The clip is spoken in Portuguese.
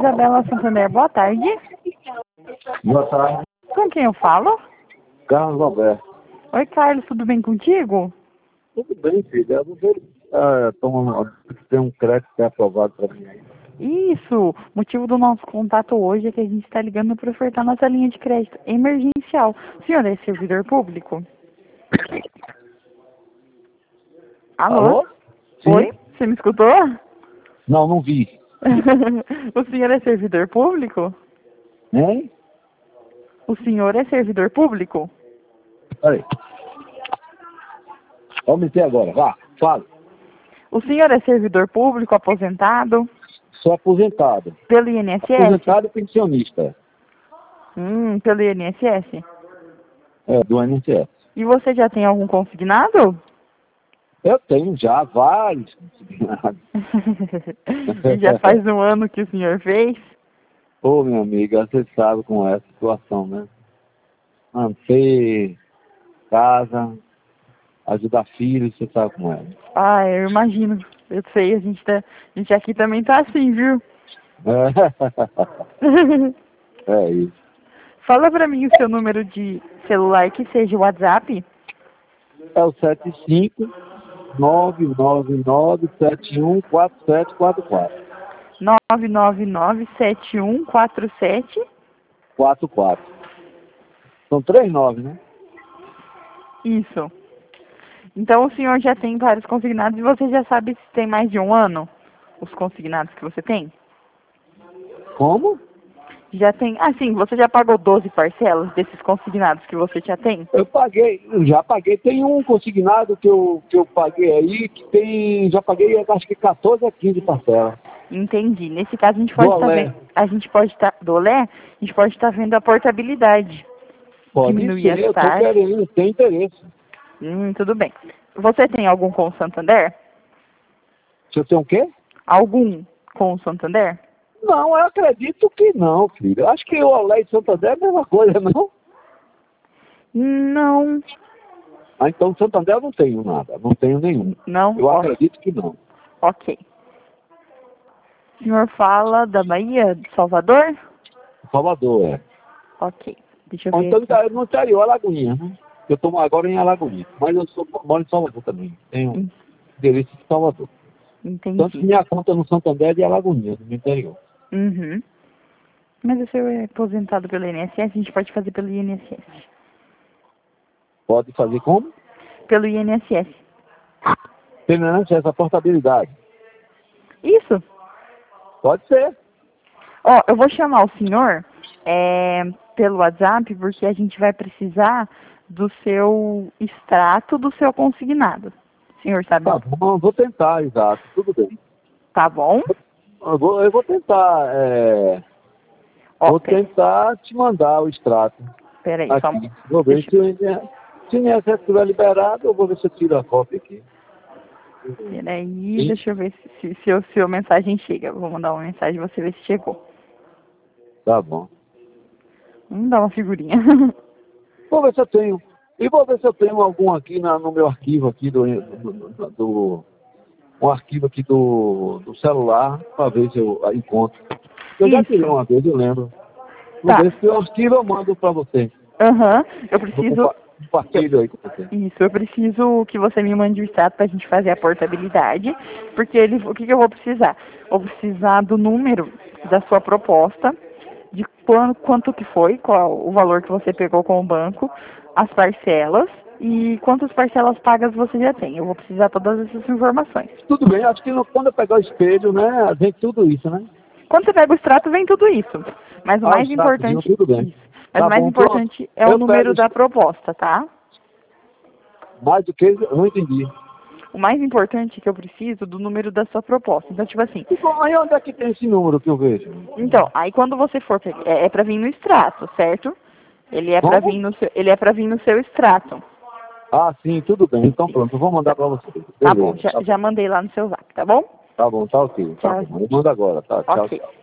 Isabela Santander, boa tarde. Boa tarde, Com quem eu falo? Carlos Alberto. Oi, Carlos, tudo bem contigo? Tudo bem, filho. Eu não sei, tem um crédito que é aprovado para mim aí. Isso, o motivo do nosso contato hoje é que a gente está ligando para ofertar nossa linha de crédito emergencial. O senhor é servidor público? Alô? Alô? Sim? Oi, você me escutou? Não, não vi. O senhor é servidor público? Hein? O senhor é servidor público? Peraí. Vamos meter agora, vá, fala. O senhor é servidor público aposentado Sou aposentado. pelo INSS? Aposentado e pensionista. Pelo INSS. Do INSS. E você já tem algum consignado? Eu tenho já vários. E já faz um ano que o senhor fez? Ô, minha amiga, você sabe como é a situação, né? Manter casa, ajudar filhos, você sabe como é. Ah, eu imagino. Eu sei, a gente aqui também tá assim, viu? É isso. Fala pra mim o seu número de celular que seja o WhatsApp. É o 75999714744. 9997147. 44. São 3 9, né? Isso. Então o senhor já tem vários consignados e você já sabe se tem mais de um ano os consignados que você tem? Como? Já tem. Ah, sim, você já pagou 12 parcelas desses consignados que você já tem? Eu já paguei. Tem um consignado que eu paguei aí, já paguei acho que 14 a 15 parcelas. Entendi. Nesse caso a gente pode estar vendo. A gente pode estar. Do Olé, a gente pode estar vendo a portabilidade. Pode Diminuir ser, as eu tô taxas. querendo, tem interesse. Tudo bem. Você tem algum com o Santander? Se eu tenho o quê? Algum com o Santander? Não, eu acredito que não, filho. Eu acho que o Olé e Santander é a mesma coisa, não? Não. Ah, então Santander eu não tenho nada, não tenho nenhum. Não? Eu acredito que não. Ok. O senhor fala da Bahia, de Salvador? Salvador, é. Ok. Deixa eu Ou ver então aqui. no interior, Alagoinha, né? Eu estou agora em Alagoinha, mas moro em Salvador também. Tenho endereço de Salvador. Tanto que Entendi. minha conta no Santander é de Alagoinha, no interior. Uhum. Mas o senhor é aposentado pelo INSS, a gente pode fazer pelo INSS. Pode fazer como? Pelo INSS. Permanente essa portabilidade. Isso. Pode ser. Ó, eu vou chamar o senhor pelo WhatsApp, porque a gente vai precisar do seu extrato do seu consignado. O senhor sabe? Tá bom, vou tentar, exato, tudo bem. Tá bom? Eu vou tentar, vou Ok. tentar te mandar o extrato Peraí, só. aqui. Vou ver se o INSS estiver liberado, eu vou ver se eu tiro a cópia aqui. Peraí, Sim. deixa eu ver se a mensagem chega. Vou mandar uma mensagem e você ver se chegou. Tá bom. Vamos dar uma figurinha. Vou ver se eu tenho. E vou ver se eu tenho algum aqui no meu arquivo aqui um arquivo aqui do celular, para ver se eu encontro. Eu já tirei Isso. uma vez, eu lembro. Vou Tá. ver se o arquivo eu mando para você. Aham. Eu Vou preciso. compartilho aí com você. Isso, eu preciso que você me mande o extrato pra gente fazer a portabilidade, porque o que eu vou precisar? Vou precisar do número da sua proposta, de quanto que foi, qual o valor que você pegou com o banco, as parcelas e quantas parcelas pagas você já tem. Eu vou precisar todas essas informações. Tudo bem, acho que quando eu pegar o espelho, né, vem tudo isso, né? Quando você pega o extrato, vem tudo isso. Mas o Ah, o mais extratozinho, importante, tudo bem. isso. Mas Tá o mais bom, pronto. importante é o Eu pego número da proposta, tá? mais do que eu não entendi. O mais importante é que eu preciso do número da sua proposta. Então, tipo assim, E bom, aí onde é que tem esse número que eu vejo? então, aí quando você for pegar, é para vir no extrato, certo? Ele é para Como? vir ele é para vir no seu extrato. Ah, sim, tudo bem. Então pronto, eu vou mandar para você. Tá bom, Beleza, tá bom. já mandei lá no seu zap, tá bom? Tá bom, tá ok. Tá Tchau. bom. Eu mando agora, tá? Tchau, Ok. tchau.